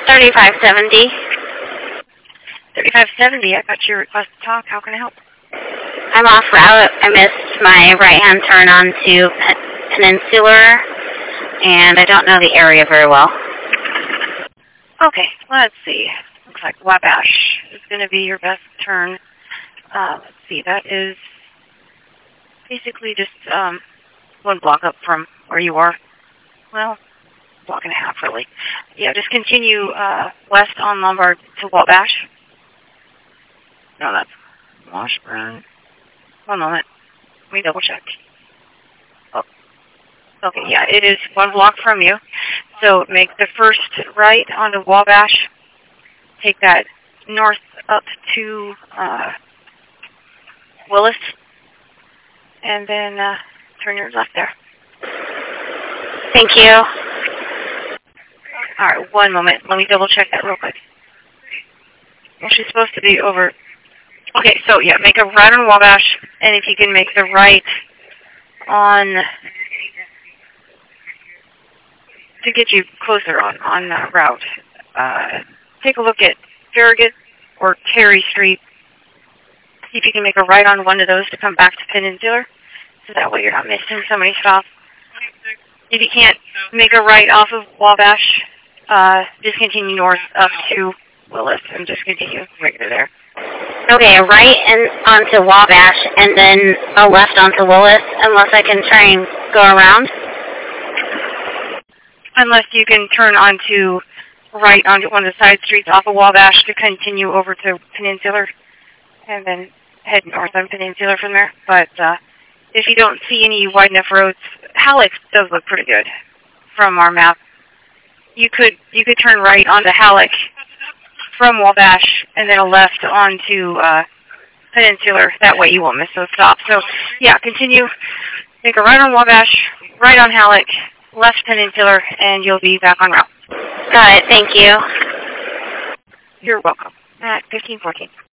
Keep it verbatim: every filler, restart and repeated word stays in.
thirty-five seventy. thirty-five seventy, I got your request to talk. How can I help? I'm off route. I missed my right-hand turn onto Pen Peninsular, and I don't know the area very well. Okay, let's see. Looks like Wabash is going to be your best turn. Uh, let's see, that is basically just um, one block up from where you are. Well, block and a half, really. Yeah, just continue uh, west on Lombard to Wabash. No, that's Washburn. One moment. Let me double check. Oh. Okay, yeah, it is one block from you. So make the first right onto Wabash. Take that north up to uh, Willis. And then uh, turn your left there. Thank you. All right, one moment. Let me double check that real quick. Well, she's supposed to be over. Okay, so yeah, make a right on Wabash, and if you can make the right on to get you closer on on that route. Uh, take a look at Farragut or Terry Street. See if you can make a right on one of those to come back to Peninsular, so that way you're not missing so many stops. If you can't make a right off of Wabash, uh, just continue north up to Willis and just continue right through there. Okay, a right and onto Wabash, and then a left onto Willis, unless I can try and go around. Unless you can turn onto right onto one of the side streets off of Wabash to continue over to Peninsular, and then head north on Peninsular from there. But uh, if you don't see any wide enough roads, Halleck does look pretty good from our map. You could you could turn right onto Halleck from Wabash, and then a left onto uh, Peninsular. That way you won't miss those stops. So, yeah, continue. Make a right on Wabash, right on Halleck, left Peninsular, and you'll be back on route. Got it. Thank you. You're welcome. At fifteen fourteen.